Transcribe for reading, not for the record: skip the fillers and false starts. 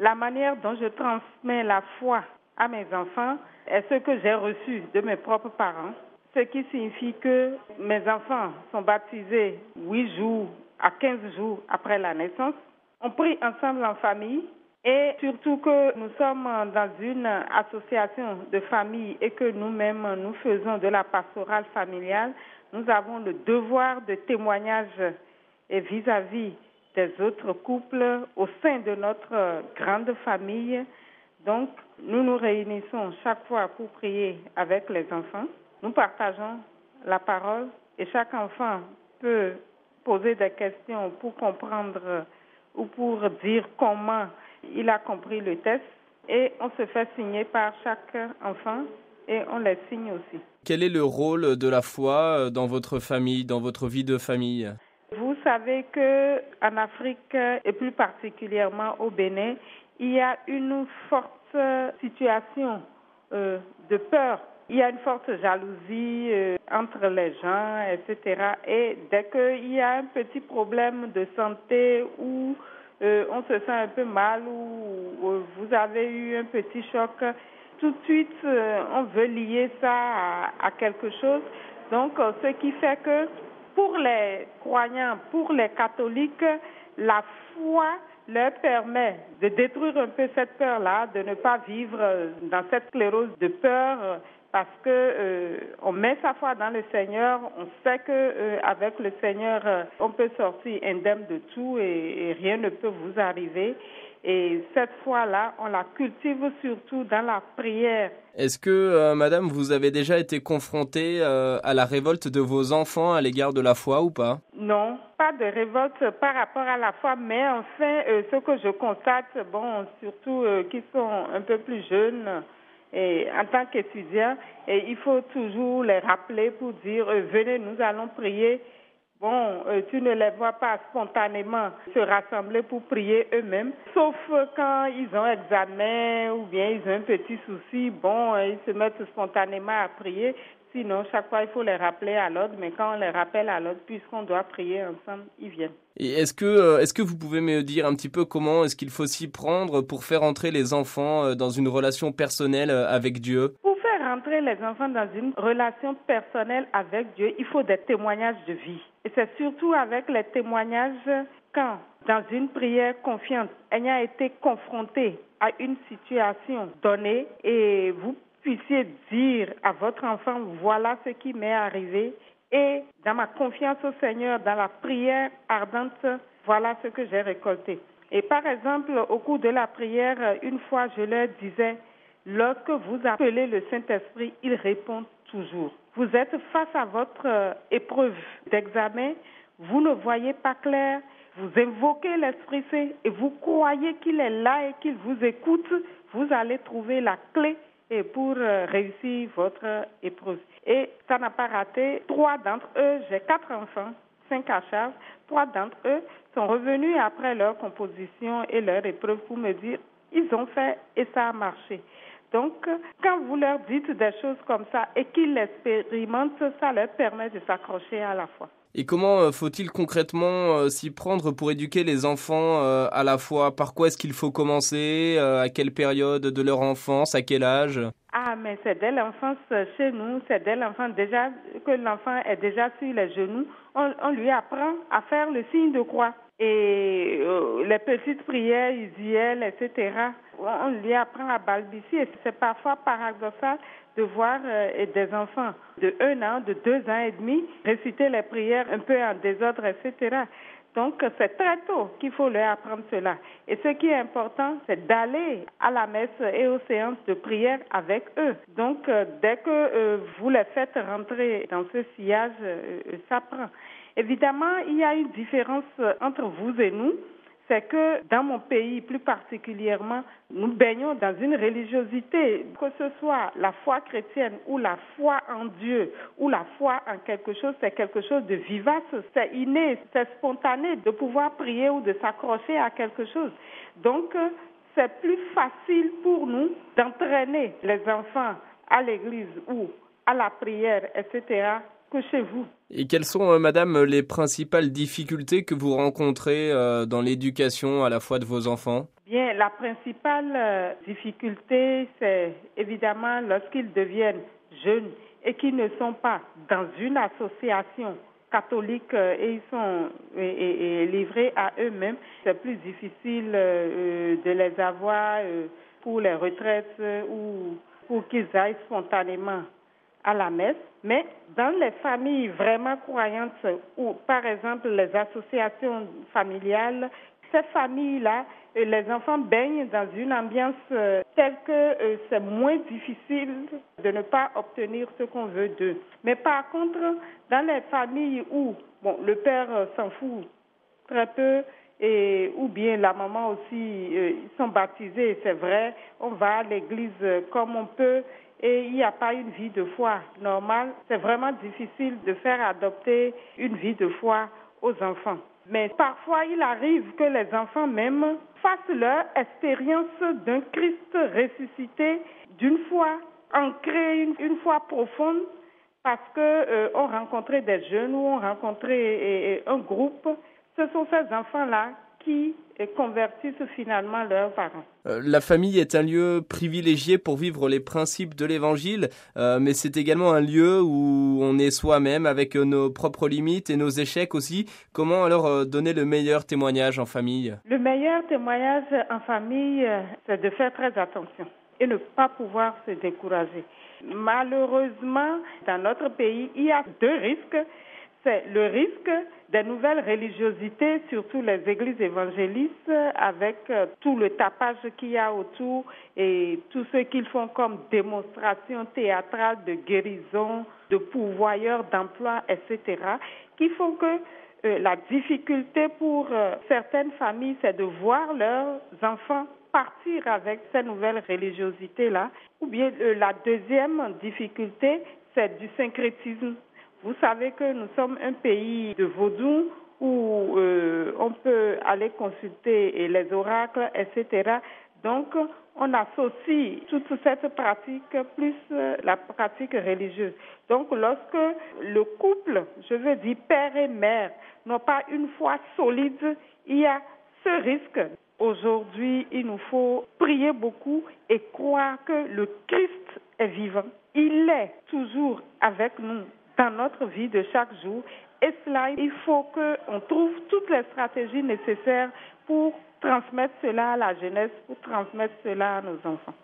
La manière dont je transmets la foi à mes enfants est ce que j'ai reçu de mes propres parents, ce qui signifie que mes enfants sont baptisés 8 jours à 15 jours après la naissance. On prie ensemble en famille et surtout que nous sommes dans une association de famille et que nous-mêmes nous faisons de la pastorale familiale. Nous avons le devoir de témoignage et vis-à-vis des autres couples au sein de notre grande famille. Donc, nous nous réunissons chaque fois pour prier avec les enfants. Nous partageons la parole et chaque enfant peut poser des questions pour comprendre ou pour dire comment il a compris le texte. Et on se fait signer par chaque enfant et on les signe aussi. Quel est le rôle de la foi dans votre famille, dans votre vie de famille ? Vous savez qu'en Afrique et plus particulièrement au Bénin, il y a une forte situation de peur. Il y a une forte jalousie entre les gens, etc. Et dès qu'il y a un petit problème de santé ou on se sent un peu mal ou vous avez eu un petit choc, tout de suite on veut lier ça à quelque chose. Donc ce qui fait que pour les croyants, pour les catholiques, la foi leur permet de détruire un peu cette peur-là, de ne pas vivre dans cette sclérose de peur parce que on met sa foi dans le Seigneur, on sait que avec le Seigneur, on peut sortir indemne de tout et rien ne peut vous arriver. Et cette foi-là, on la cultive surtout dans la prière. Est-ce que, madame, vous avez déjà été confrontée à la révolte de vos enfants à l'égard de la foi ou pas ? Non, pas de révolte par rapport à la foi, mais enfin, ce que je constate, surtout qu'ils sont un peu plus jeunes, et en tant qu'étudiants, et il faut toujours les rappeler pour dire venez, nous allons prier. Tu ne les vois pas spontanément se rassembler pour prier eux-mêmes, sauf quand ils ont examen ou bien ils ont un petit souci, ils se mettent spontanément à prier. Sinon, chaque fois, il faut les rappeler à l'ordre, mais quand on les rappelle à l'ordre, puisqu'on doit prier ensemble, ils viennent. Et est-ce que vous pouvez me dire un petit peu comment est-ce qu'il faut s'y prendre pour faire entrer les enfants dans une relation personnelle avec Dieu ? Pour faire entrer les enfants dans une relation personnelle avec Dieu, il faut des témoignages de vie. Et c'est surtout avec les témoignages quand, dans une prière confiante, ayant été confronté à une situation donnée et vous puissiez dire à votre enfant, voilà ce qui m'est arrivé et dans ma confiance au Seigneur, dans la prière ardente, voilà ce que j'ai récolté. Et par exemple, au cours de la prière, une fois je leur disais, lorsque vous appelez le Saint-Esprit, il répond toujours. Vous êtes face à votre épreuve d'examen, vous ne voyez pas clair, vous invoquez l'Esprit Saint et vous croyez qu'il est là et qu'il vous écoute, vous allez trouver la clé et pour réussir votre épreuve. Et ça n'a pas raté. 3 d'entre eux, j'ai 4 enfants, 5 à charge. 3 d'entre eux sont revenus après leur composition et leur épreuve pour me dire, ils ont fait et ça a marché. Donc, quand vous leur dites des choses comme ça et qu'ils l'expérimentent, ça leur permet de s'accrocher à la foi. Et comment faut-il concrètement s'y prendre pour éduquer les enfants à la foi ? Par quoi est-ce qu'il faut commencer ? À quelle période de leur enfance ? À quel âge ? Mais c'est dès l'enfance chez nous, c'est dès l'enfance déjà que l'enfant est déjà sur les genoux. On lui apprend à faire le signe de croix. Et les petites prières usuelles, etc., on lui apprend à balbutier. C'est parfois paradoxal de voir des enfants de 1 an, de 2 ans et demi réciter les prières un peu en désordre, etc. Donc, c'est très tôt qu'il faut leur apprendre cela. Et ce qui est important, c'est d'aller à la messe et aux séances de prière avec eux. Donc, dès que vous les faites rentrer dans ce sillage, ça prend. Évidemment, il y a une différence entre vous et nous. C'est que dans mon pays, plus particulièrement, nous baignons dans une religiosité, que ce soit la foi chrétienne ou la foi en Dieu ou la foi en quelque chose, c'est quelque chose de vivace, c'est inné, c'est spontané de pouvoir prier ou de s'accrocher à quelque chose. Donc, c'est plus facile pour nous d'entraîner les enfants à l'église ou à la prière, etc., que chez vous. Et quelles sont, madame, les principales difficultés que vous rencontrez dans l'éducation à la foi de vos enfants ? Bien, la principale difficulté, c'est évidemment lorsqu'ils deviennent jeunes et qu'ils ne sont pas dans une association catholique et ils sont livrés à eux-mêmes. C'est plus difficile de les avoir pour les retraites ou pour qu'ils aillent spontanément à la messe. Mais dans les familles vraiment croyantes ou par exemple les associations familiales, ces familles-là, les enfants baignent dans une ambiance telle que c'est moins difficile de ne pas obtenir ce qu'on veut d'eux. Mais par contre, dans les familles où le père s'en fout très peu, ou bien la maman aussi, ils sont baptisés, c'est vrai, on va à l'église comme on peut, et il n'y a pas une vie de foi normale. C'est vraiment difficile de faire adopter une vie de foi aux enfants. Mais parfois, il arrive que les enfants même fassent leur expérience d'un Christ ressuscité, d'une foi ancrée, une foi profonde, parce qu'on rencontrait des jeunes ou on rencontrait un groupe. Ce sont ces enfants-là qui convertissent finalement leurs parents. La famille est un lieu privilégié pour vivre les principes de l'Évangile, mais c'est également un lieu où on est soi-même avec nos propres limites et nos échecs aussi. Comment alors donner le meilleur témoignage en famille? Le meilleur témoignage en famille, c'est de faire très attention et ne pas pouvoir se décourager. Malheureusement, dans notre pays, il y a deux risques. C'est le risque des nouvelles religiosités, surtout les églises évangélistes, avec tout le tapage qu'il y a autour et tout ce qu'ils font comme démonstration théâtrale de guérison, de pourvoyeurs d'emploi, etc., qui font que la difficulté pour certaines familles, c'est de voir leurs enfants partir avec ces nouvelles religiosités-là. Ou bien la deuxième difficulté, c'est du syncrétisme. Vous savez que nous sommes un pays de vaudou où on peut aller consulter les oracles, etc. Donc, on associe toute cette pratique plus la pratique religieuse. Donc, lorsque le couple, je veux dire père et mère, n'ont pas une foi solide, il y a ce risque. Aujourd'hui, il nous faut prier beaucoup et croire que le Christ est vivant. Il est toujours avec nous dans notre vie de chaque jour. Et cela, il faut qu'on trouve toutes les stratégies nécessaires pour transmettre cela à la jeunesse, pour transmettre cela à nos enfants.